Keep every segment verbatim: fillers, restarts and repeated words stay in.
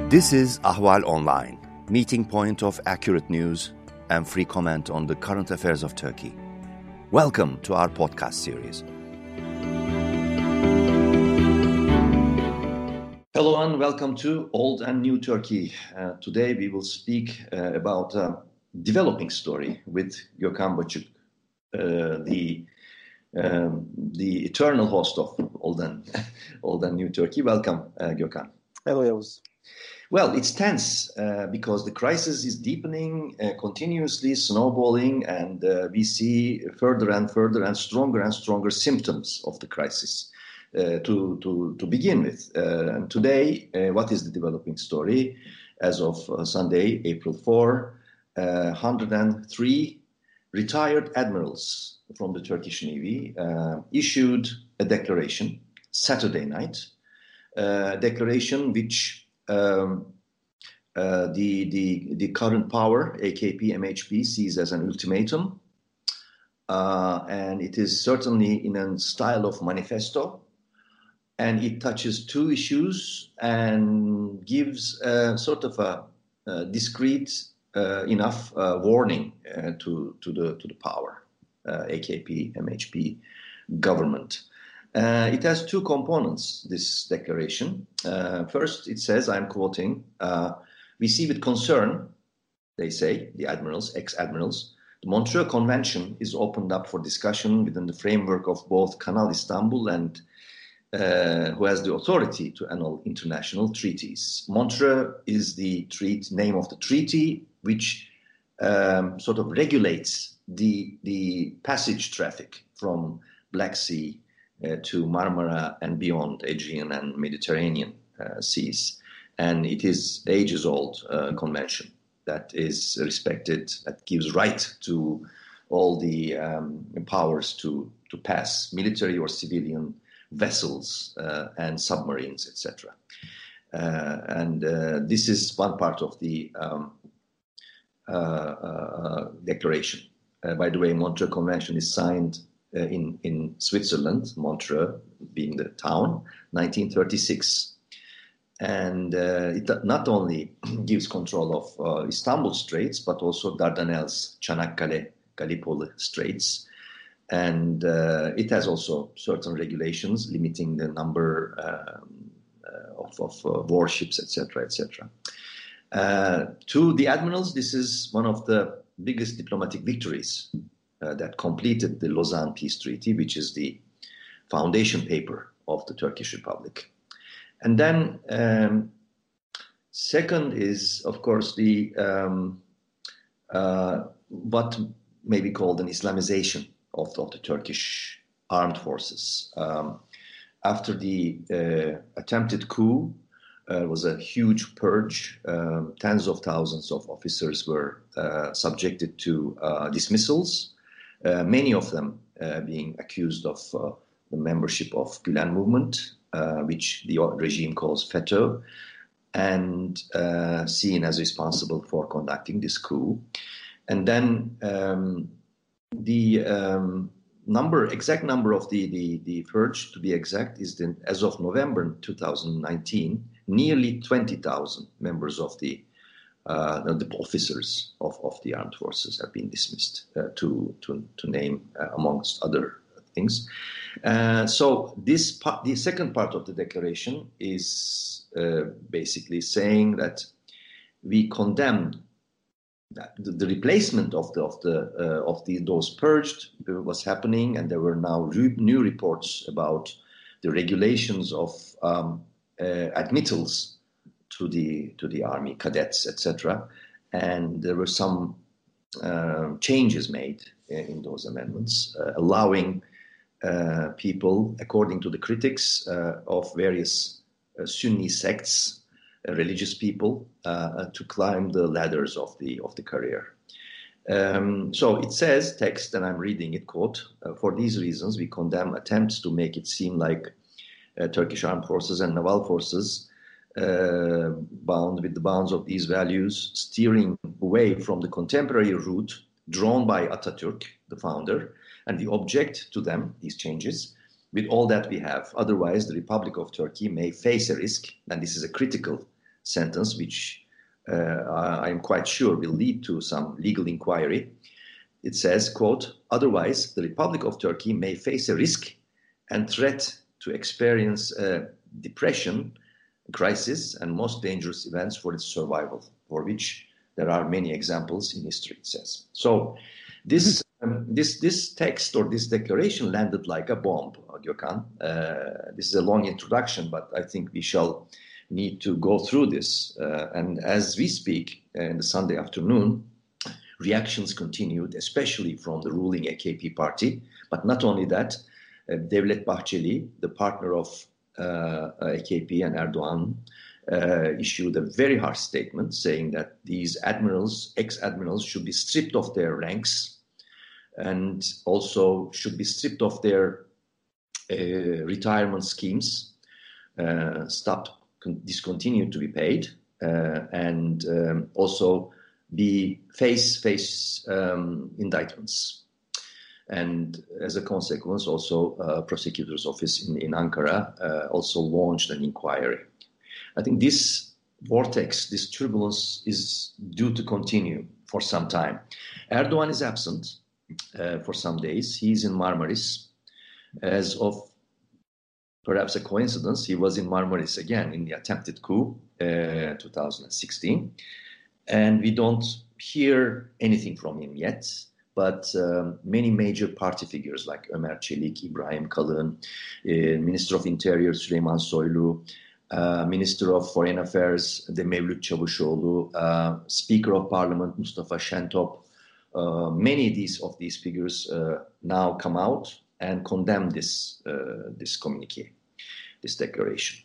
This is Ahval Online, meeting point of accurate news and free comment on the current affairs of Turkey. Welcome to our podcast series. Hello and welcome to Old and New Turkey. Uh, today we will speak uh, about a developing story with Gökhan Bacık, uh, the um, the eternal host of Old and, Old and New Turkey. Welcome, uh, Gökhan. Hello, Yavuz. Well, it's tense uh, because the crisis is deepening, uh, continuously snowballing, and uh, we see further and further and stronger and stronger symptoms of the crisis uh, to, to, to begin with. Uh, and today, uh, what is the developing story? As of uh, Sunday, April fourth, uh, one hundred three retired admirals from the Turkish Navy uh, issued a declaration Saturday night, a declaration which Um, uh, the, the, the current power, A K P M H P, sees as an ultimatum. Uh, and it is certainly in a style of manifesto. And it touches two issues and gives a sort of a, a discreet uh, enough uh, warning uh, to, to, the, to the power, uh, A K P M H P government. Uh, it has two components, this declaration. Uh, first, it says, I'm quoting, uh, we see with concern, they say, the admirals, ex-admirals, the Montreux Convention is opened up for discussion within the framework of both Kanal Istanbul and uh, who has the authority to annul international treaties. Montreux is the treat, name of the treaty which um, sort of regulates the, the passage traffic from Black Sea Uh, to Marmara and beyond, Aegean and Mediterranean uh, seas. And it is ages-old uh, convention that is respected, that gives right to all the um, powers to, to pass military or civilian vessels uh, and submarines, et cetera. Uh, and uh, this is one part of the um, uh, uh, declaration. Uh, by the way, Montreux Convention is signed Uh, in, in Switzerland, Montreux being the town, nineteen thirty-six. And uh, it not only gives control of uh, Istanbul Straits, but also Dardanelles, Çanakkale, Gallipoli Straits. And uh, it has also certain regulations limiting the number um, uh, of, of uh, warships, et cetera, et cetera. Uh, to the admirals, this is one of the biggest diplomatic victories Uh, that completed the Lausanne Peace Treaty, which is the foundation paper of the Turkish Republic. And then um, second is, of course, the um, uh, what may be called an Islamization of, of the Turkish armed forces. Um, after the uh, attempted coup, uh, was a huge purge. Um, tens of thousands of officers were uh, subjected to uh, dismissals. Uh, many of them uh, being accused of uh, the membership of Gülen movement, uh, which the regime calls FETÖ, and uh, seen as responsible for conducting this coup. And then um, the um, number, exact number of the, the, the purge, to be exact, is the, as of November two thousand nineteen, nearly twenty thousand members of the Uh, the officers of, of the armed forces have been dismissed, uh, to, to, to name uh, amongst other things. Uh, so this part, the second part of the declaration is uh, basically saying that we condemn that the, the replacement of the of the uh, of the those purged was happening, and there were now re- new reports about the regulations of um, uh, admittals to the to the army, cadets, et cetera. And there were some uh, changes made in, in those amendments, uh, allowing uh, people, according to the critics uh, of various uh, Sunni sects, uh, religious people, uh, to climb the ladders of the of the career. Um, so it says, text, and I'm reading it, quote, uh, for these reasons we condemn attempts to make it seem like uh, Turkish armed forces and naval forces Uh, bound with the bounds of these values, steering away from the contemporary route drawn by Atatürk, the founder, and we object to them, these changes, with all that we have. Otherwise, the Republic of Turkey may face a risk, and this is a critical sentence, which uh, I am quite sure will lead to some legal inquiry. It says, quote, "Otherwise, the Republic of Turkey may face a risk and threat to experience a depression, crisis, and most dangerous events for its survival, for which there are many examples in history," it says. So this um, this this text or this declaration landed like a bomb, Gökhan. Uh, this is a long introduction, but I think we shall need to go through this. Uh, and as we speak, uh, in the Sunday afternoon, reactions continued, especially from the ruling A K P party. But not only that, uh, Devlet Bahçeli, the partner of uh, A K P and Erdogan, uh, issued a very harsh statement saying that these admirals, ex-admirals, should be stripped of their ranks and also should be stripped of their uh, retirement schemes, uh, stopped, discontinued to be paid, uh, and um, also be face face um, indictments, and as a consequence, also uh, prosecutor's office in, in Ankara uh, also launched an inquiry. I think this vortex, this turbulence, is due to continue for some time. Erdogan is absent uh, for some days. He's in Marmaris. As of perhaps a coincidence, he was in Marmaris again in the attempted coup, uh, two thousand sixteen. And we don't hear anything from him yet, but um, many major party figures like Ömer Çelik, İbrahim Kalın, uh, Minister of Interior Süleyman Soylu, uh, Minister of Foreign Affairs the Mevlüt Çavuşoğlu, uh, Speaker of Parliament Mustafa Şentop, uh, many of these, of these figures uh, now come out and condemn this, uh, this communique, this declaration.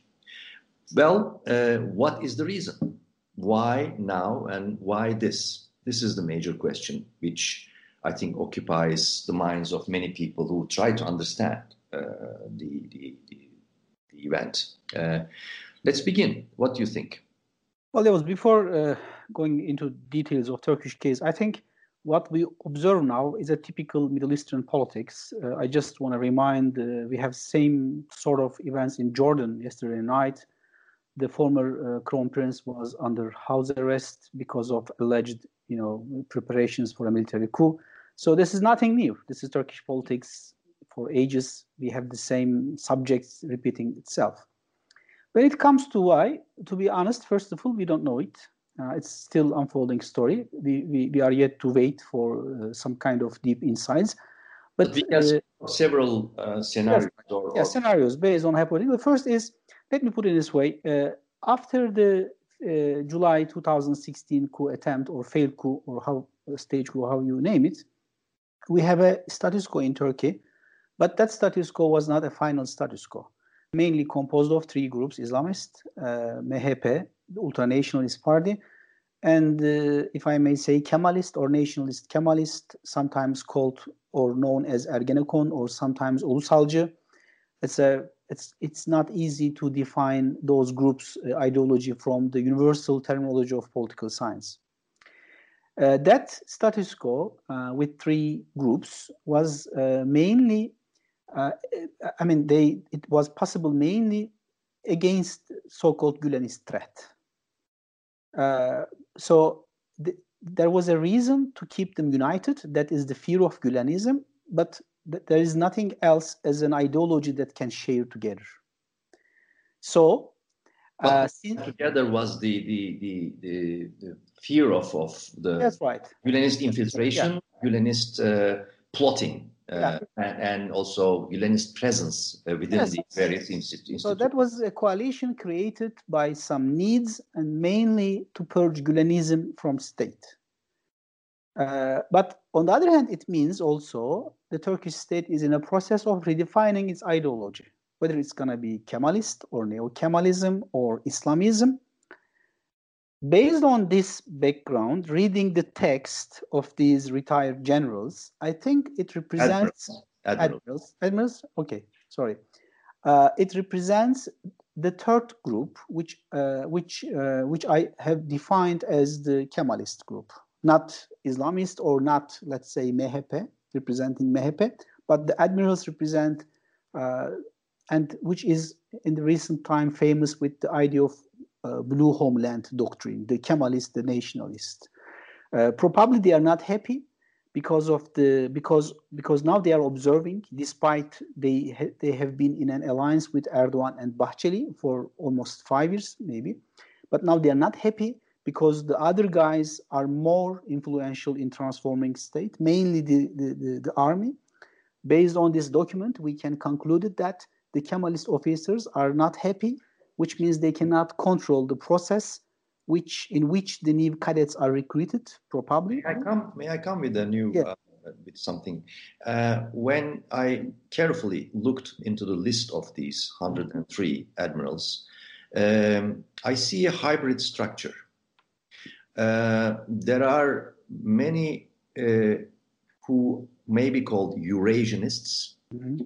Well, uh, what is the reason? Why now and why this? This is the major question, which I think occupies the minds of many people who try to understand uh, the, the, the, the event. Uh, let's begin. What do you think? Well, there was before uh, going into details of Turkish case, I think what we observe now is a typical Middle Eastern politics. Uh, I just want to remind, uh, we have same sort of events in Jordan yesterday night. The former uh, crown prince was under house arrest because of alleged, you know, preparations for a military coup. So this is nothing new. This is Turkish politics for ages. We have the same subjects repeating itself. When it comes to why, to be honest, first of all, we don't know it. Uh, it's still unfolding story. We, we we are yet to wait for uh, some kind of deep insights. But, but we have uh, several uh, scenarios. Yes, or, yeah, or... scenarios based on hypothetical. The first is, let me put it this way. Uh, after the uh, July two thousand sixteen coup attempt or failed coup or how stage coup, how you name it, we have a status quo in Turkey, but that status quo was not a final status quo. Mainly composed of three groups: Islamist, uh, M H P, the ultra-nationalist party, and uh, if I may say, Kemalist or nationalist Kemalist, sometimes called or known as Ergenekon or sometimes Ulusalcı. It's a it's it's not easy to define those groups' uh, ideology from the universal terminology of political science. Uh, that status quo uh, with three groups was uh, mainly, uh, I mean, they it was possible mainly against so-called Gülenist threat. Uh, so th- there was a reason to keep them united. That is the fear of Gülenism, but th- there is nothing else as an ideology that can share together. So, uh, together was the the the the, the fear of of the that's right. Gülenist infiltration, yeah. Gülenist uh, plotting. Uh, yeah. and, and also Gülenist presence uh, within yes. the various institutions. So that was a coalition created by some needs and mainly to purge Gülenism from state. Uh, but on the other hand, it means also the Turkish state is in a process of redefining its ideology, whether it's going to be Kemalist or neo-Kemalism or Islamism. Based on this background, reading the text of these retired generals, I think it represents admirals. Admirals. Admirals? Okay, sorry. Uh, it represents the third group, which uh, which uh, which I have defined as the Kemalist group, not Islamist or not, let's say, M H P, representing M H P, but the admirals represent, uh, and which is in the recent time famous with the idea of uh, blue homeland doctrine, the Kemalist, the nationalist. Uh, probably they are not happy because of the because because now they are observing, despite they ha they have been in an alliance with Erdogan and Bahçeli for almost five years maybe, but now they are not happy because the other guys are more influential in transforming state, mainly the the, the, the army. Based on this document, we can conclude that the Kemalist officers are not happy, which means they cannot control the process which in which the new cadets are recruited, probably. May I come, may I come with a new, yeah. uh, with something? Uh, when I carefully looked into the list of these one hundred three admirals, um, I see a hybrid structure. Uh, there are many uh, who may be called Eurasianists, mm-hmm.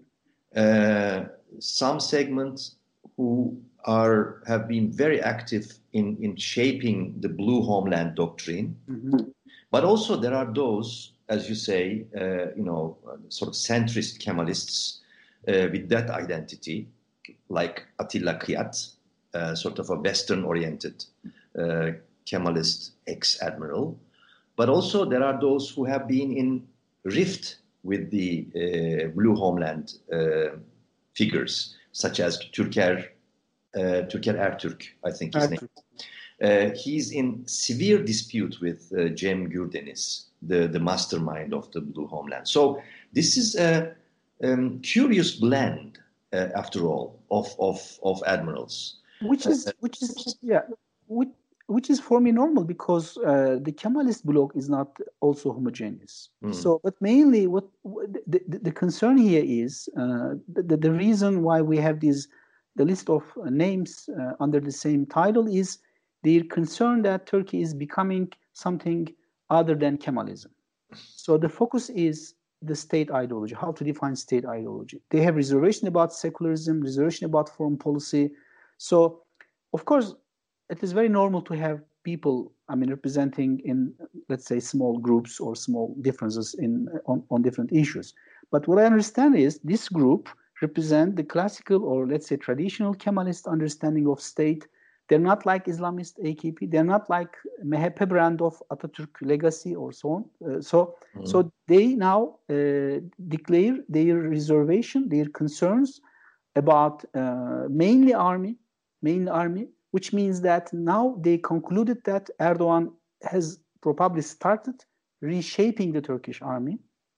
uh, some segments who are have been very active in, in shaping the blue homeland doctrine, mm-hmm. but also there are those, as you say, uh, you know, sort of centrist Kemalists uh, with that identity, like Attila Kıyat, uh, sort of a Western-oriented uh, Kemalist ex-admiral, but also there are those who have been in rift with the uh, blue homeland uh, figures, such as Türker, uh, Türker Ertürk, I think his Ertürk. name. Uh, he's in severe dispute with uh, Cem Gürdeniz, the, the mastermind of the blue homeland. So this is a um, curious blend, uh, after all, of, of, of admirals. Which is, uh, which is, yeah, which, which is for me normal, because uh, the Kemalist bloc is not also homogeneous. Mm. So, but mainly what the, the, the concern here is uh, the, the reason why we have these the list of names uh, under the same title is they're concerned that Turkey is becoming something other than Kemalism. So the focus is the state ideology, how to define state ideology. They have reservation about secularism, reservation about foreign policy. So, of course, it is very normal to have people, I mean, representing in, let's say, small groups or small differences in on, on different issues. But what I understand is this group represent the classical or, let's say, traditional Kemalist understanding of state. They're not like Islamist A K P. They're not like M H P brand of Atatürk legacy or so on. Uh, so, mm-hmm. so they now uh, declare their reservation, their concerns about uh, mainly army, mainly army, which means that now they concluded that Erdogan has probably started reshaping the Turkish army,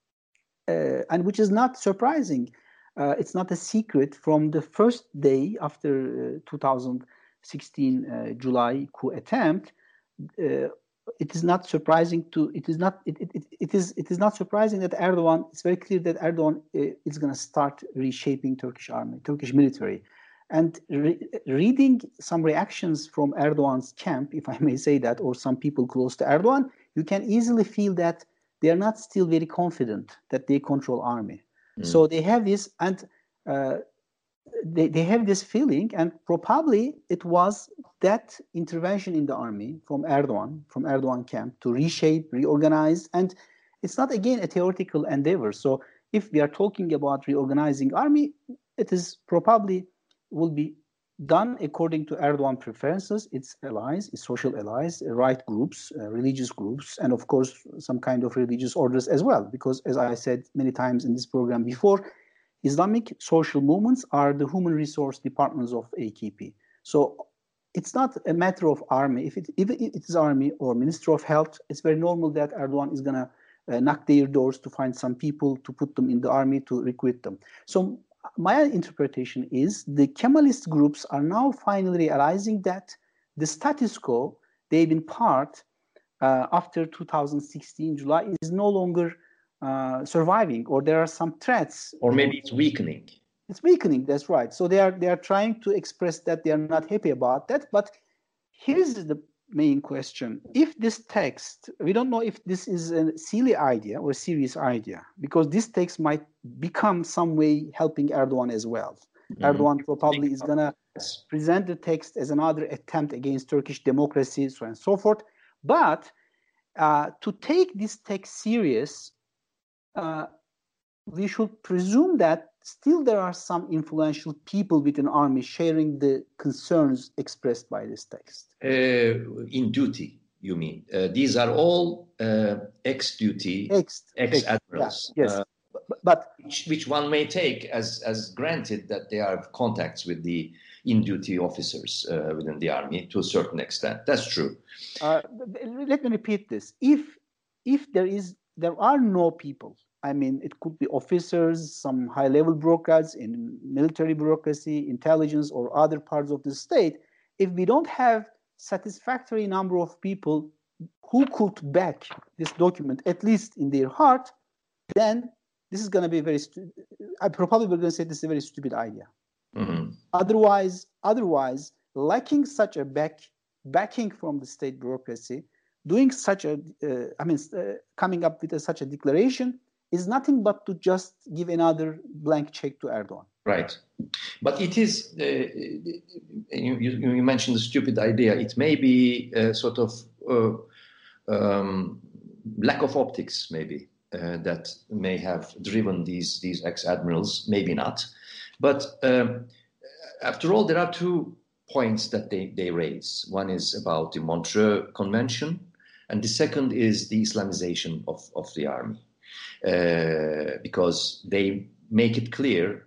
uh, and which is not surprising. Uh, it's not a secret from the first day after uh, two thousand sixteen uh, July coup attempt. Uh, it is not surprising to it is not it, it, it is it is not surprising that Erdogan. It's very clear that Erdogan uh, is going to start reshaping Turkish army, Turkish military. And re reading some reactions from Erdogan's camp, if I may say that, or some people close to Erdogan, you can easily feel that they are not still very confident that they control army. Mm. So they have this, and uh, they, they have this feeling, and probably it was that intervention in the army from Erdogan, from Erdogan camp, to reshape, reorganize, and it's not, again, a theoretical endeavor. So if we are talking about reorganizing army, it is probably will be done according to Erdogan preferences, its allies, its social allies, right groups, uh, religious groups, and of course some kind of religious orders as well. Because as I said many times in this program before, Islamic social movements are the human resource departments of A K P. So it's not a matter of army. If it, if it is army or Ministry of Health, it's very normal that Erdogan is going to uh, knock their doors to find some people to put them in the army to recruit them. So my interpretation is the Kemalist groups are now finally realizing that the status quo they've been part uh, after two thousand sixteen July is no longer uh, surviving, or there are some threats. Or maybe it's weakening. It's weakening, that's right. So they are they are trying to express that they are not happy about that. But here's the main question. If this text, we don't know if this is a silly idea or a serious idea, because this text might become some way helping Erdogan as well. Mm-hmm. Erdogan probably is going to present the text as another attempt against Turkish democracy, so on and so forth. But uh, to take this text serious, uh, we should presume that still there are some influential people within army sharing the concerns expressed by this text. Uh, in duty, you mean? Uh, these are all uh, ex-duty, Ex, ex-admirals. Yeah, yes, uh, but, but which, which one may take as, as granted that they have contacts with the in-duty officers uh, within the army to a certain extent. That's true. Uh, let me repeat this. If if there is there are no people, I mean, it could be officers, some high-level bureaucrats in military bureaucracy, intelligence, or other parts of the state. If we don't have satisfactory number of people who could back this document, at least in their heart, then this is going to be very. Stu- I probably going to say this is a very stupid idea. Mm-hmm. Otherwise, otherwise, lacking such a back backing from the state bureaucracy, doing such a, uh, I mean, uh, coming up with a, such a declaration is nothing but to just give another blank check to Erdogan. Right. But it is, uh, you, you, you mentioned the stupid idea. It may be a sort of uh, um, lack of optics, maybe, uh, that may have driven these, these ex-admirals, maybe not. But um, after all, there are two points that they, they raise. One is about the Montreux Convention, and the second is the Islamization of, of the army. Uh, because they make it clear,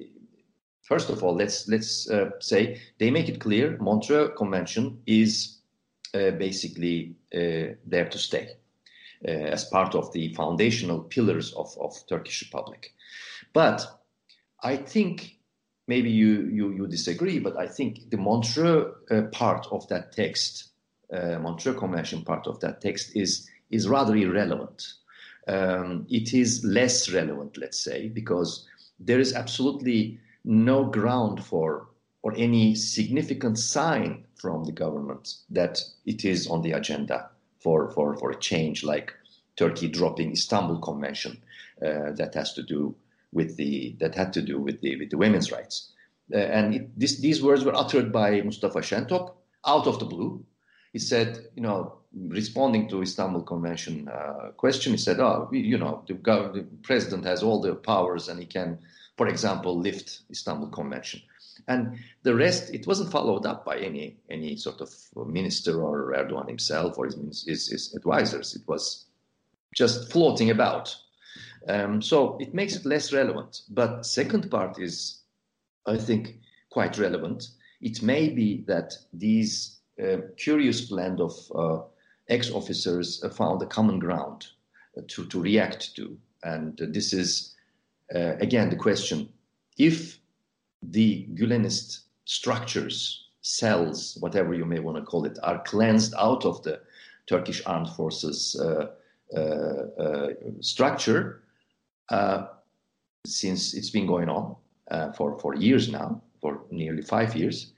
first of all, let's, let's uh, say, they make it clear Montreux Convention is uh, basically uh, there to stay uh, as part of the foundational pillars of, of Turkish Republic. But I think, maybe you, you, you disagree, but I think the Montreux uh, part of that text, uh, Montreux Convention part of that text is, is rather irrelevant. Um, it is less relevant, let's say, because there is absolutely no ground for or any significant sign from the government that it is on the agenda for, for, for a change like Turkey dropping Istanbul Convention uh, that has to do with the that had to do with the with the women's rights. Uh, and it, this, these words were uttered by Mustafa Şentop out of the blue. He said, you know, responding to Istanbul Convention uh, question, he said, oh, we, you know, the, the president has all the powers and he can, for example, lift Istanbul Convention. And the rest, it wasn't followed up by any any sort of minister or Erdogan himself or his, his, his advisors. It was just floating about. Um, so it makes it less relevant. But second part is, I think, quite relevant. It may be that these uh, curious blend of uh, ex-officers uh, found a common ground uh, to, to react to. And uh, this is, uh, again, the question. If the Gülenist structures, cells, whatever you may want to call it, are cleansed out of the Turkish armed forces uh, uh, uh, structure, uh, since it's been going on uh, for, for years now, for nearly five years,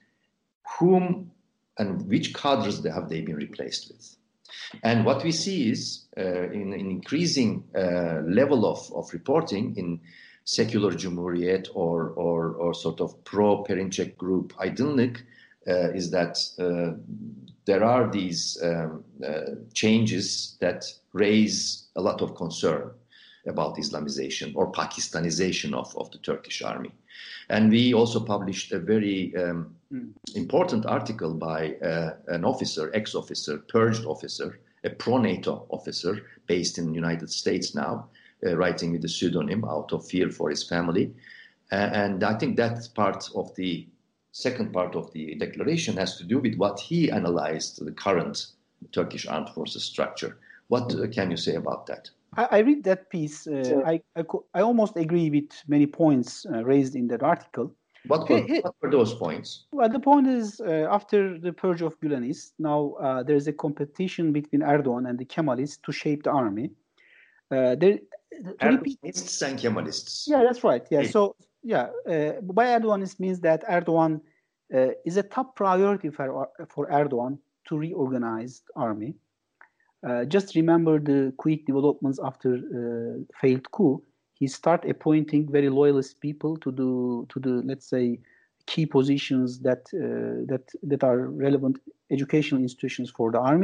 whom and which cadres have they been replaced with? And what we see is uh, in an increasing uh, level of, of reporting in secular Cumhuriyet or, or, or sort of pro-Perinçek group Aydınlık uh, is that uh, there are these um, uh, changes that raise a lot of concern about Islamization or Pakistanization of, of the Turkish army. And we also published a very um, mm. important article by uh, an officer, ex-officer, purged officer, a pro-NATO officer based in the United States now, uh, writing with a pseudonym out of fear for his family. Uh, and I think that part of the second part of the declaration has to do with what he analyzed the current Turkish armed forces structure. What uh, can you say about that? I, I read that piece. Uh, I, I I almost agree with many points uh, raised in that article. What were, it, what were those points? Well, the point is, uh, after the purge of Gülenists, now uh, there is a competition between Erdogan and the Kemalists to shape the army. Uh, there, Erdoganists and Kemalists. Yeah, that's right. Yeah, so yeah, uh, by Erdoganist means that Erdogan uh, is a top priority for for Erdogan to reorganize the army. Uh, just remember the quick developments after uh, failed coup. He started appointing very loyalist people to do to the let's say key positions that uh, that that are relevant educational institutions for the army.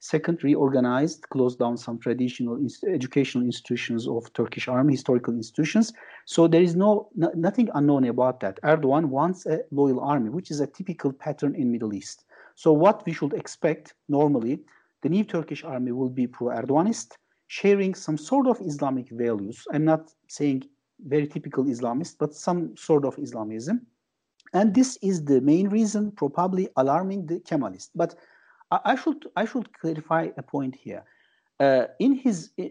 Second, reorganized, closed down some traditional ins- educational institutions of Turkish army, historical institutions. So there is no, no nothing unknown about that. Erdogan wants a loyal army, which is a typical pattern in Middle East. So what we should expect normally, the new Turkish army will be pro-Erdoganist, sharing some sort of Islamic values. I'm not saying very typical Islamist, but some sort of Islamism. And this is the main reason, probably alarming the Kemalists. But I should I should clarify a point here. Uh, in his uh,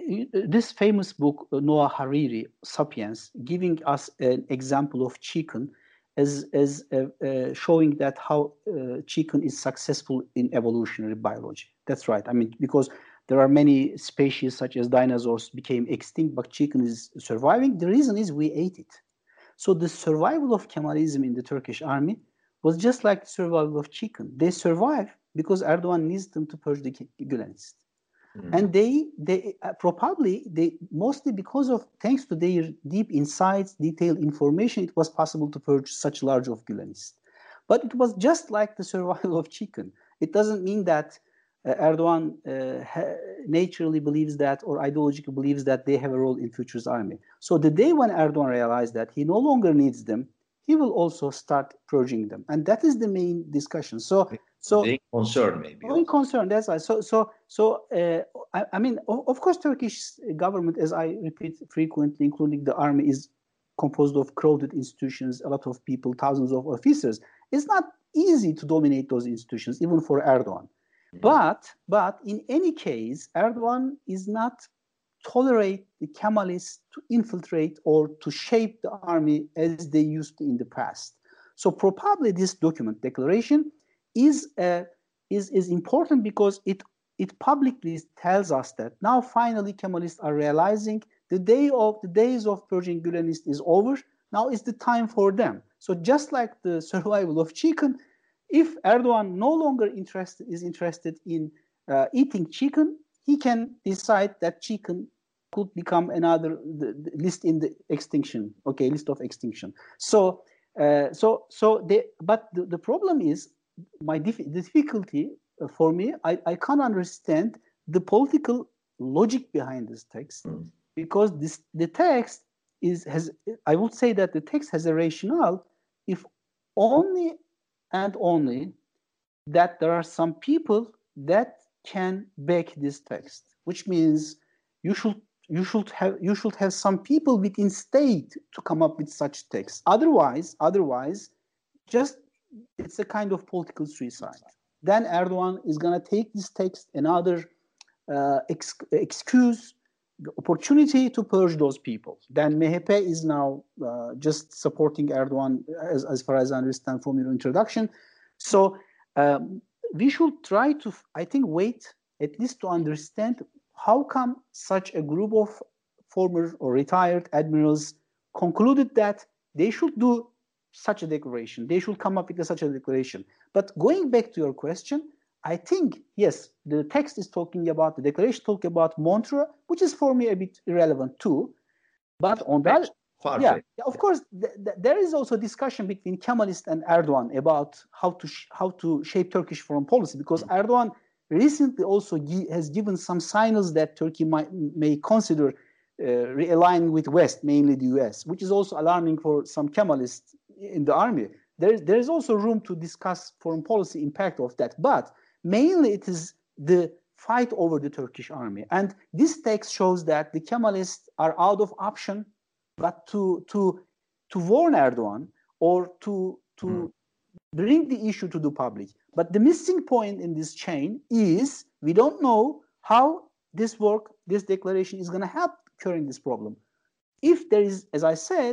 this famous book, Noah Hariri, *Sapiens*, giving us an example of chicken as as uh, uh, showing that how uh, chicken is successful in evolutionary biology. That's right. I mean, because there are many species such as dinosaurs became extinct, but chicken is surviving. The reason is we ate it. So the survival of Kemalism in the Turkish army was just like the survival of chicken. They survive because Erdogan needs them to purge the Gülenists. Mm. And they, they uh, probably, they mostly because of, thanks to their deep insights, detailed information, it was possible to purge such large of Gülenists. But it was just like the survival of chicken. It doesn't mean that uh, Erdogan uh, ha- naturally believes that or ideologically believes that they have a role in future's army. So the day when Erdogan realized that he no longer needs them, he will also start purging them. And that is the main discussion. So, so being concerned, maybe. Being concerned, that's right. So, so, so. Uh, I, I mean, of, of course, Turkish government, as I repeat frequently, including the army, is composed of crowded institutions, a lot of people, thousands of officers. It's not easy to dominate those institutions, even for Erdogan. Mm-hmm. But, but in any case, Erdogan is not tolerate the Kemalists to infiltrate or to shape the army as they used to in the past. So probably this document, declaration, is uh, is is important because it it publicly tells us that now finally Kemalists are realizing the day of the days of purging Gülenists is over. Now is the time for them. So just like the survival of chicken, if Erdogan no longer interested is interested in uh, eating chicken, he can decide that chicken could become another the, the list in the extinction. Okay, list of extinction. So uh, so so they, but the, the problem is. My dif- difficulty for me, I, I can't understand the political logic behind this text mm. because this the text is has I would say that the text has a rationale if only and only that there are some people that can back this text, which means you should you should have you should have some people within state to come up with such text. Otherwise, otherwise, just it's a kind of political suicide. Then Erdogan is going to take this text, another uh, ex- excuse, opportunity to purge those people. Then M H P is now uh, just supporting Erdogan, as, as far as I understand from your introduction. So um, we should try to, I think, wait at least to understand how come such a group of former or retired admirals concluded that they should do such a declaration. They should come up with a, such a declaration. But going back to your question, I think, yes, the text is talking about, the declaration talking about Montreux, which is for me a bit irrelevant too. But on that, yeah, of course, th- th- there is also discussion between Kemalist and Erdogan about how to sh- how to shape Turkish foreign policy, because mm-hmm. Erdogan recently also gi- has given some signals that Turkey might may consider uh, realigning with West, mainly the U S, which is also alarming for some Kemalists in the army. There, there is also room to discuss foreign policy impact of that, but mainly it is the fight over the Turkish army. And this text shows that the Kemalists are out of option, but to to to warn Erdogan or to to mm. bring the issue to the public. But the missing point in this chain is we don't know how this work, this declaration is going to help curing this problem. If there is, as I said,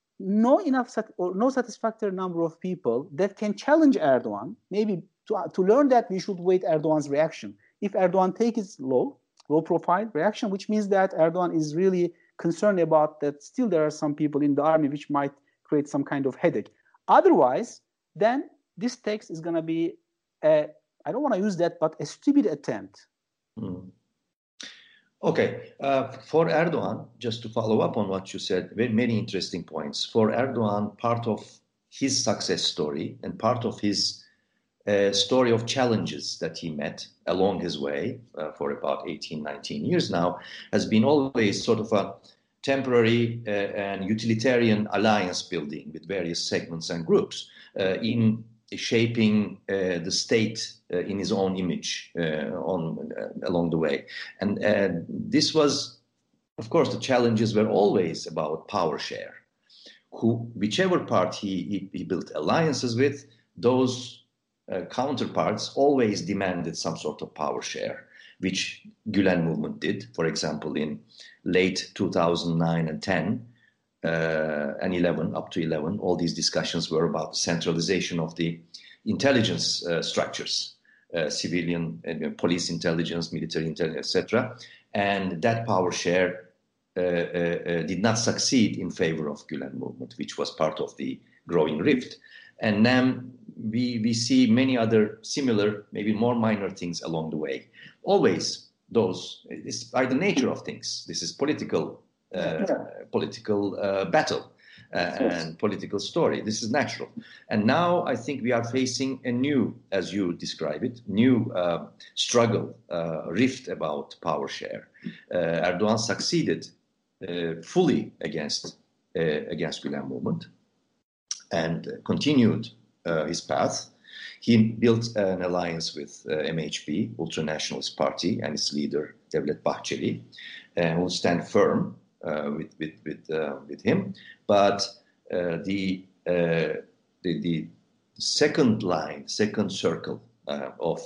no enough sat- or no satisfactory number of people that can challenge Erdogan, maybe to, uh, to learn that we should wait Erdogan's reaction. If Erdogan takes his low, low profile reaction, which means that Erdogan is really concerned about that still there are some people in the army which might create some kind of headache. Otherwise, then this text is going to be, a, I don't want to use that, but a stupid attempt. Hmm. Okay, uh, for Erdogan, just to follow up on what you said, very many interesting points. For Erdogan, part of his success story and part of his a story of challenges that he met along his way uh, for about eighteen, nineteen years now, has been always sort of a temporary uh, and utilitarian alliance building with various segments and groups uh, in shaping uh, the state uh, in his own image uh, on uh, along the way. And uh, this was, of course, the challenges were always about power share. Who, whichever part he, he, he built alliances with, those uh, counterparts always demanded some sort of power share, which Gülen movement did, for example, in late two thousand nine and ten uh, and eleven, up to eleven. All these discussions were about the centralization of the intelligence uh, structures, uh, civilian, uh, police intelligence, military intelligence, et cetera. And that power share uh, uh, uh, did not succeed in favor of Gülen movement, which was part of the growing rift. And now we, we see many other similar, maybe more minor things along the way. Always those, it's by the nature of things. This is political, uh, yeah. political uh, battle uh, and political story. This is natural. And now I think we are facing a new, as you describe it, new uh, struggle, uh, rift about power share. Uh, Erdogan succeeded uh, fully against uh, against Gülen movement and continued uh, his path. He built an alliance with uh, M H P, Ultra-Nationalist Party, and its leader, Devlet Bahçeli, uh, who stand firm uh, with with with, uh, with him. But uh, the, uh, the the second line, second circle uh, of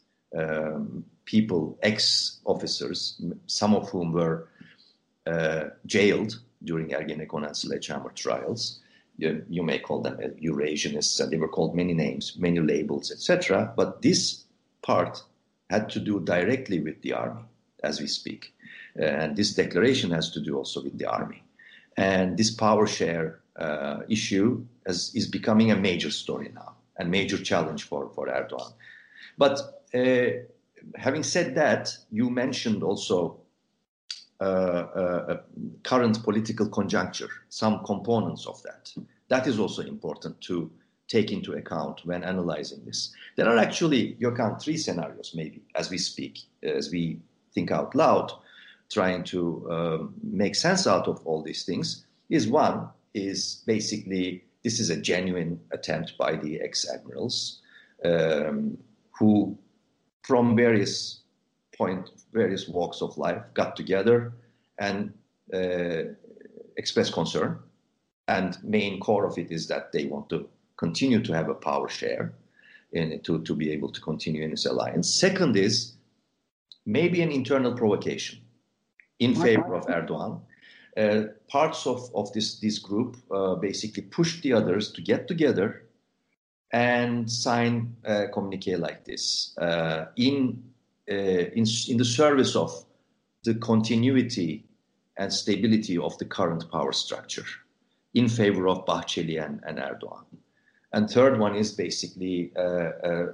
um, people, ex-officers, some of whom were uh, jailed during Ergenekon and Sledgehammer trials. You, you may call them Eurasianists, and they were called many names, many labels, et cetera. But this part had to do directly with the army, as we speak. Uh, and this declaration has to do also with the army. And this power share uh, issue has, is becoming a major story now, a major challenge for, for Erdogan. But uh, having said that, you mentioned also Uh, uh, current political conjuncture, some components of that. That is also important to take into account when analyzing this. There are actually, Gökhan, three scenarios maybe as we speak, as we think out loud, trying to um, make sense out of all these things. Is one is basically, this is a genuine attempt by the ex-admirals um, who, from various point, various walks of life, got together and uh, expressed concern. And main core of it is that they want to continue to have a power share in to, to be able to continue in this alliance. Second is maybe an internal provocation in favor of Erdogan. Uh, parts of, of this, this group uh, basically push the others to get together and sign a communique like this uh, in Uh, in, in the service of the continuity and stability of the current power structure in favor of Bahçeli and, and Erdogan. And third one is basically uh, uh,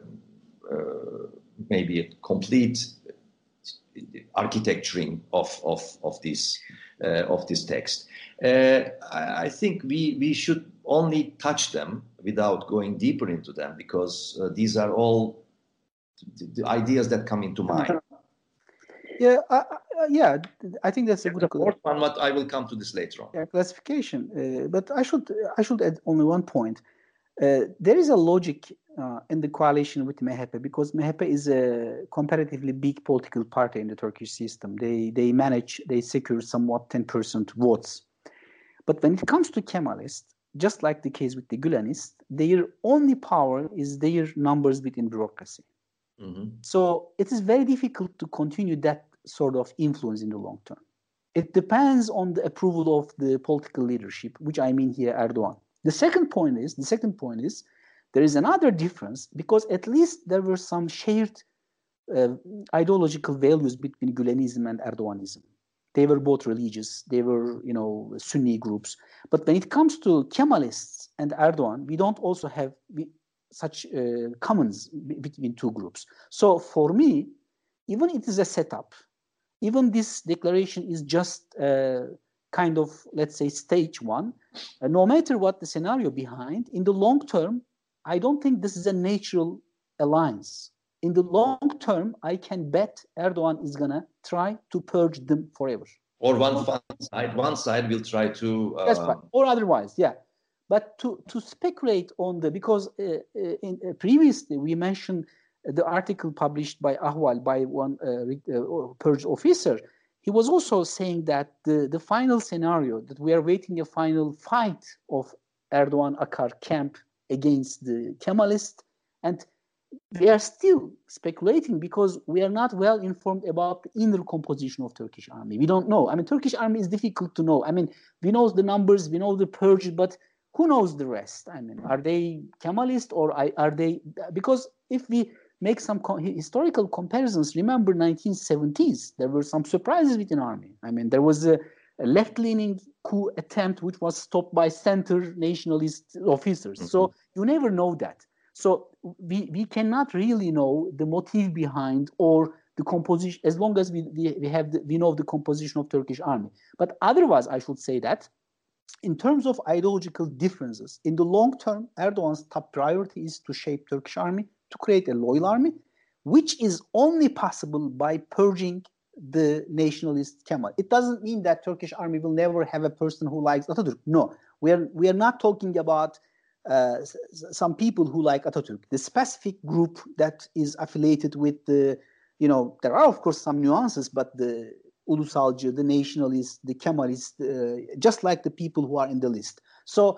uh, maybe a complete architecturing of, of, of, this, uh, of this text. Uh, I, I think we, we should only touch them without going deeper into them, because uh, these are all the ideas that come into mind. Yeah, uh, uh, yeah. I think that's a good. The fourth one, but I will come to this later on. Yeah, classification. Uh, but I should I should add only one point. Uh, there is a logic uh, in the coalition with M H P, because M H P is a comparatively big political party in the Turkish system. They they manage they secure somewhat ten percent votes. But when it comes to Kemalists, just like the case with the Gülenists, their only power is their numbers within bureaucracy. Mm-hmm. So it is very difficult to continue that sort of influence in the long term. It depends on the approval of the political leadership, which I mean here Erdogan. The second point is, the second point is, there is another difference, because at least there were some shared uh, ideological values between Gülenism and Erdoganism. They were both religious. They were, you know, Sunni groups. But when it comes to Kemalists and Erdogan, we don't also have we, such uh, commons b- between two groups. So for me, even it is a setup, even this declaration is just uh, kind of, let's say, stage one. Uh, no matter what the scenario behind, in the long term, I don't think this is a natural alliance. In the long term, I can bet Erdogan is going to try to purge them forever. Or one side, one side will try to... Uh... That's right. Or otherwise, yeah. But to, to speculate on the... Because uh, in, uh, previously we mentioned the article published by Ahval, by one uh, uh, purge officer. He was also saying that the, the final scenario, that we are waiting a final fight of Erdogan-Akar camp against the Kemalists, and we are still speculating because we are not well informed about the inner composition of Turkish army. We don't know. I mean, Turkish army is difficult to know. I mean, we know the numbers, we know the purge, but who knows the rest? I mean, are they Kemalist or are they... Because if we make some co- historical comparisons, remember nineteen seventies, there were some surprises within army. I mean, there was a, a left-leaning coup attempt which was stopped by center nationalist officers. Mm-hmm. So you never know that. So we, we cannot really know the motive behind or the composition, as long as we, we, we have the, we know the composition of Turkish army. But otherwise, I should say that in terms of ideological differences, in the long term, Erdogan's top priority is to shape Turkish army, to create a loyal army, which is only possible by purging the nationalist Kemal. It doesn't mean that Turkish army will never have a person who likes Atatürk. No, we are we are not talking about uh, some people who like Atatürk. The specific group that is affiliated with the, you know, there are of course some nuances, but the Ulusalcı, the nationalists, the Kemalists, uh, just like the people who are in the list. So,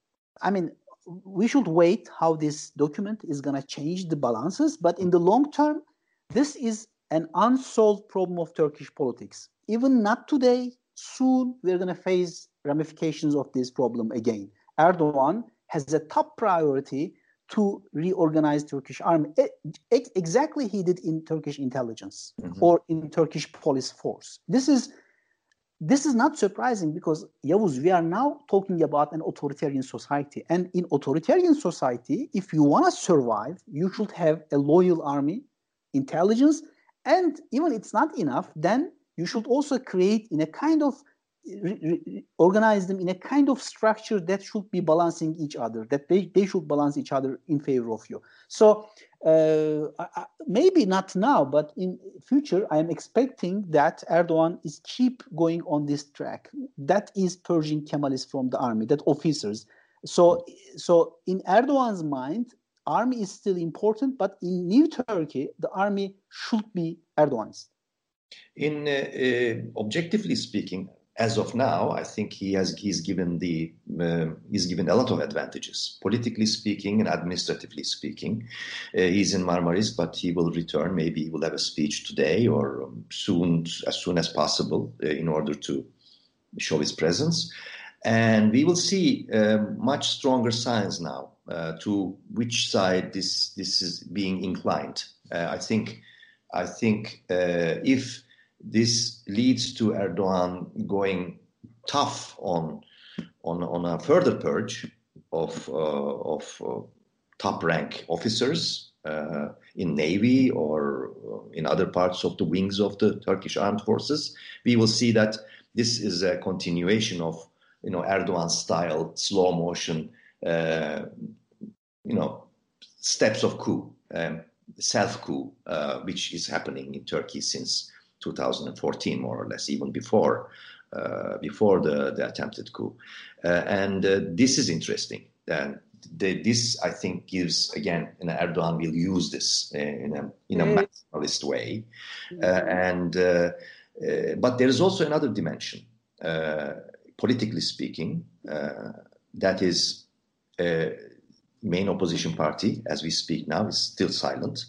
I mean, we should wait how this document is going to change the balances. But in the long term, this is an unsolved problem of Turkish politics. Even not today, soon we're going to face ramifications of this problem again. Erdogan has a top priority to reorganize Turkish army. It, exactly he did in Turkish intelligence mm-hmm. or in Turkish police force. This is This is not surprising because, Yavuz, we are now talking about an authoritarian society. And in authoritarian society, if you want to survive, you should have a loyal army, intelligence, and even it's not enough, then you should also create in a kind of, re- re- organize them in a kind of structure that should be balancing each other, that they, they should balance each other in favor of you. So uh, I, maybe not now, but in future, I am expecting that Erdogan is keep going on this track. That is purging Kemalists from the army, that officers. So, so in Erdogan's mind, army is still important, but in New Turkey, the army should be Erdoganist. In uh, uh, objectively speaking, as of now, I think he has he's given the uh, he's given a lot of advantages, politically speaking and administratively speaking. Uh, he's in Marmaris, but he will return. Maybe he will have a speech today or um, soon, as soon as possible, uh, in order to show his presence. And we will see uh, much stronger signs now uh, to which side this this is being inclined. Uh, I think I think uh, if this leads to Erdogan going tough on on, on a further purge of uh, of uh, top rank officers uh, in Navy or in other parts of the wings of the Turkish armed forces. We will see that this is a continuation of, you know, Erdogan style slow motion, uh, you know, steps of coup, um, self coup, uh, which is happening in Turkey since two thousand fourteen, more or less, even before uh, before the, the attempted coup. Uh, and uh, this is interesting. And the, this, I think, gives, again, you know, Erdogan will use this uh, in a in a maximalist way. Uh, and uh, uh, but there is also another dimension, uh, politically speaking, uh, that is uh, main opposition party, as we speak now, is still silent.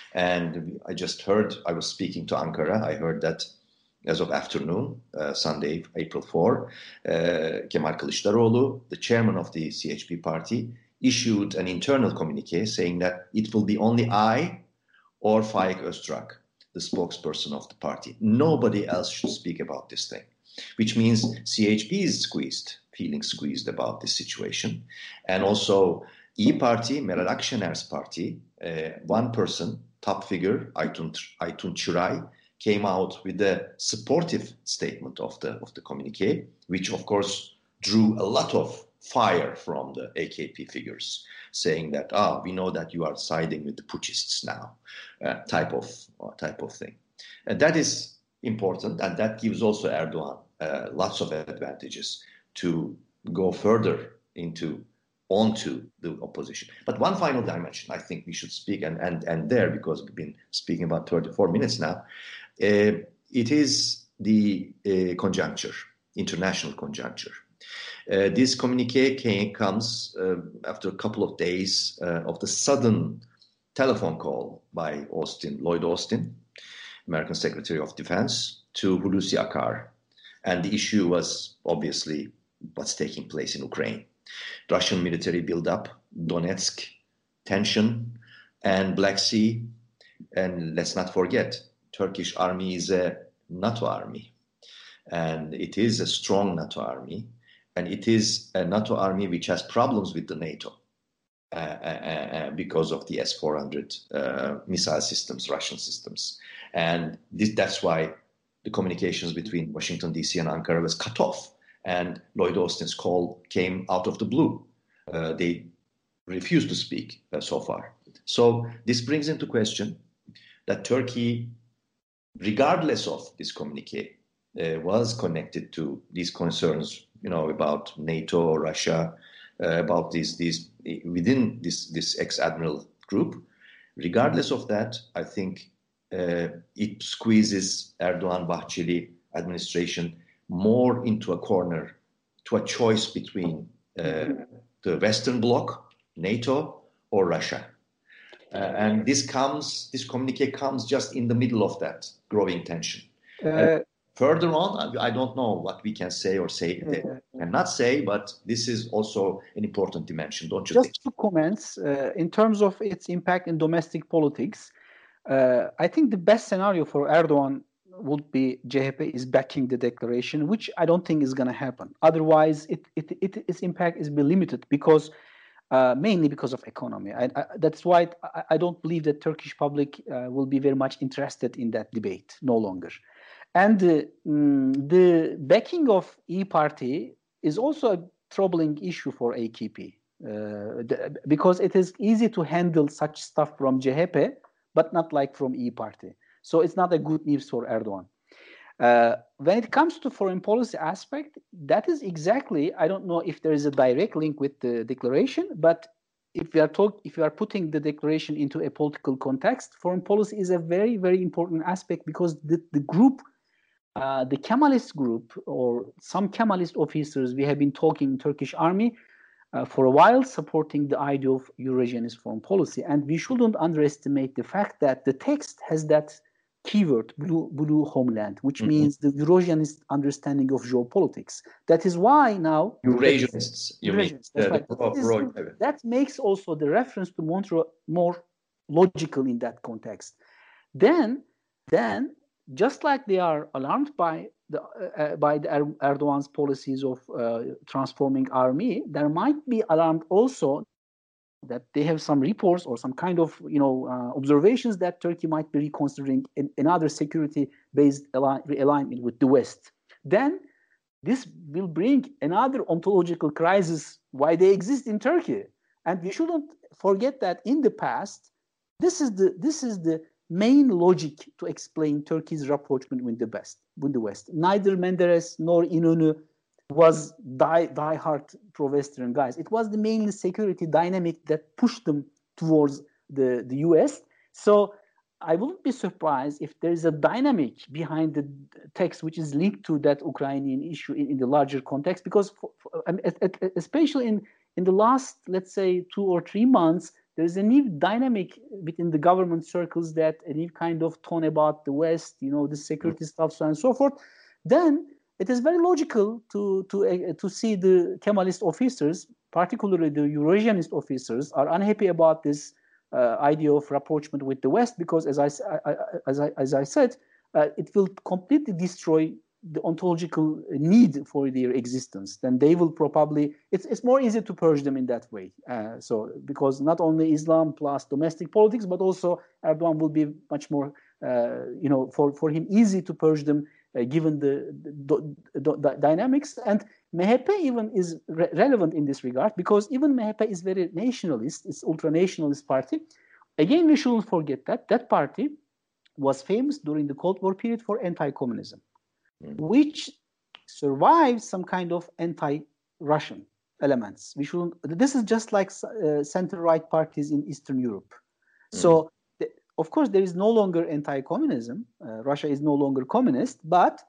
And I just heard, I was speaking to Ankara, I heard that as of afternoon, uh, Sunday, April fourth, uh, Kemal Kılıçdaroğlu, the chairman of the C H P party, issued an internal communique saying that it will be only I or Faik Öztürk, the spokesperson of the party. Nobody else should speak about this thing, which means C H P is squeezed, feeling squeezed about this situation. And also İYİ Party, Meral Akşener's party, uh, one person, top figure, Aytun, Aytun Çıray, came out with a supportive statement of the of the communique, which of course drew a lot of fire from the A K P figures, saying that, ah, we know that you are siding with the putschists now, uh, type of uh, type of thing. And that is important, and that gives also Erdogan uh, lots of advantages to go further into onto the opposition. But one final dimension, I think we should speak, and and and there, because we've been speaking about thirty-four minutes now, uh, it is the uh, conjuncture, international conjuncture. Uh, this communique came, comes uh, after a couple of days uh, of the sudden telephone call by Austin, Lloyd Austin, American Secretary of Defense, to Hulusi Akar. And the issue was obviously what's taking place in Ukraine. Russian military buildup, Donetsk tension, and Black Sea. And let's not forget, Turkish army is a NATO army. And it is a strong NATO army. And it is a NATO army which has problems with the NATO uh, uh, uh, because of the S four hundred uh, missile systems, Russian systems. And this, that's why the communications between Washington, D C and Ankara was cut off. And Lloyd Austin's call came out of the blue. Uh, they refused to speak uh, so far. So this brings into question that Turkey, regardless of this communique, uh, was connected to these concerns, you know, about NATO, Russia, uh, about these these within this this ex-admiral group. Regardless of that, I think uh, it squeezes Erdogan-Bahçeli administration more into a corner, to a choice between uh, the Western Bloc, NATO, or Russia. Uh, and this comes, this communique comes just in the middle of that growing tension. Uh, uh, further on, I, I don't know what we can say or say, uh, cannot say, but this is also an important dimension, don't you just think? Just two comments. Uh, in terms of its impact in domestic politics, uh, I think the best scenario for Erdogan would be J H P is backing the declaration, which I don't think is going to happen. Otherwise, it, it, it, its impact is be limited because uh, mainly because of economy. I, I, that's why I, I don't believe that Turkish public uh, will be very much interested in that debate no longer. And uh, mm, the backing of E Party is also a troubling issue for A K P uh, the, because it is easy to handle such stuff from J H P, but not like from E Party. So it's not a good news for Erdogan. Uh, when it comes to foreign policy aspect, that is exactly, I don't know if there is a direct link with the declaration, but if we are talk, if we are putting the declaration into a political context, foreign policy is a very, very important aspect because the, the group, uh, the Kemalist group or some Kemalist officers, we have been talking in Turkish army uh, for a while supporting the idea of Eurasianist foreign policy. And we shouldn't underestimate the fact that the text has that keyword, blue, blue homeland, which mm-hmm. means the Eurasianist understanding of geopolitics. That is why now... Eurasianists, you Eurasianists, mean. that's uh, right. That, is, that makes also the reference to Montreux more logical in that context. Then, then just like they are alarmed by the, uh, by the er- Erdogan's policies of uh, transforming army, there might be alarmed also that they have some reports or some kind of, you know, uh, observations that Turkey might be reconsidering in, another security-based align, realignment with the West. Then this will bring another ontological crisis why they exist in Turkey. And we shouldn't forget that in the past, this is the this is the main logic to explain Turkey's rapprochement with the West. With the West, neither Menderes nor İnönü was die, die-hard pro-Western guys. It was the mainly security dynamic that pushed them towards the, the U S. So I wouldn't be surprised if there is a dynamic behind the text which is linked to that Ukrainian issue in, in the larger context, because for, for, especially in, in the last, let's say, two or three months, there's a new dynamic within the government circles that a new kind of tone about the West, you know, the security stuff, so on and so forth. Then it is very logical to to uh, to see the Kemalist officers, particularly the Eurasianist officers, are unhappy about this uh, idea of rapprochement with the West because, as I I, as I as I said, uh, it will completely destroy the ontological need for their existence. Then they will probably it's it's more easy to purge them in that way. Uh, so because not only Islam plus domestic politics, but also Erdogan will be much more uh, you know for for him easy to purge them. Uh, given the, the, the, the dynamics, and M H P even is re- relevant in this regard because even M H P is very nationalist. It's ultra-nationalist party. Again, we shouldn't forget that that party was famous during the Cold War period for anti-communism, mm. which survived some kind of anti-Russian elements. We shouldn't. This is just like uh, center-right parties in Eastern Europe. Mm. So, the, of course, there is no longer anti-communism. Uh, Russia is no longer communist, but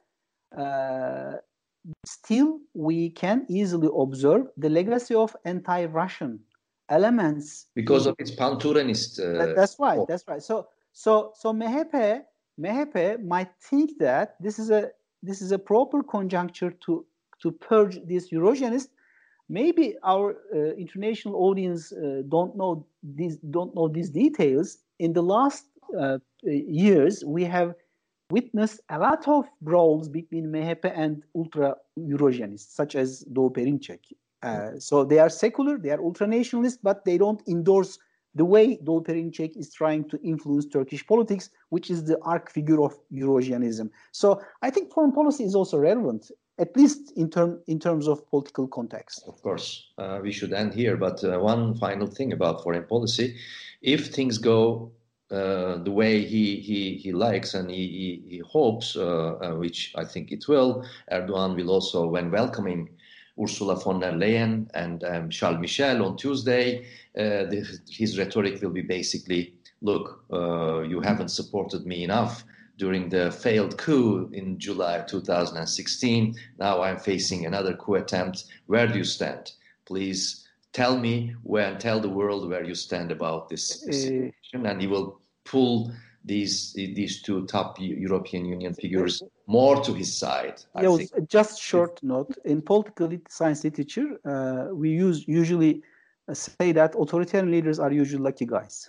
uh, still we can easily observe the legacy of anti-Russian elements because of its pan-Turanist. Uh, that, that's right. Oh. That's right. So, so, so M H P, M H P might think that this is a this is a proper conjuncture to to purge this Eurasianist. Maybe our uh, international audience uh, don't know these don't know these details. In the last uh, years, we have witnessed a lot of brawls between M H P and ultra Eurasianists, such as Doğu Perinçek. Uh, so they are secular, they are ultra-nationalist, but they don't endorse the way Doğu Perinçek is trying to influence Turkish politics, which is the arch figure of Eurasianism. So I think foreign policy is also relevant, at least in, term, in terms of political context. Of course, uh, we should end here. But uh, one final thing about foreign policy, if things go uh, the way he, he, he likes and he, he, he hopes, uh, uh, which I think it will, Erdogan will also, when welcoming Ursula von der Leyen and um, Charles Michel on Tuesday, uh, the, his rhetoric will be basically, look, uh, you haven't supported me enough during the failed coup in July two thousand sixteen. Now I'm facing another coup attempt. Where do you stand? Please tell me where, tell the world where you stand about this, this situation. And he will pull these these two top European Union figures more to his side. I yeah, think. Just short note, in political science literature, uh, we use usually say that authoritarian leaders are usually lucky guys.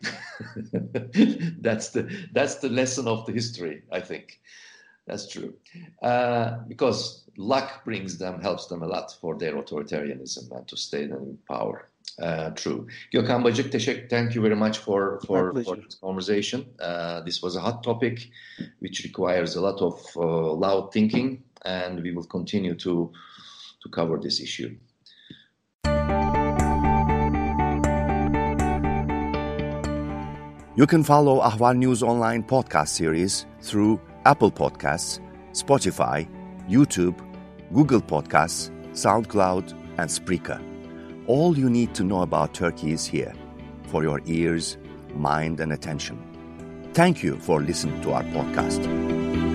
that's the that's the lesson of the history, I think. That's true. Uh, because luck brings them, helps them a lot for their authoritarianism and to stay in power. Uh, true. Gökhan Bacık, teşekkür, thank you very much for, for, for this conversation. Uh, this was a hot topic which requires a lot of uh, loud thinking, and we will continue to, to cover this issue. You can follow Ahval News Online podcast series through Apple Podcasts, Spotify, YouTube, Google Podcasts, SoundCloud, and Spreaker. All you need to know about Turkey is here, for your ears, mind, and attention. Thank you for listening to our podcast.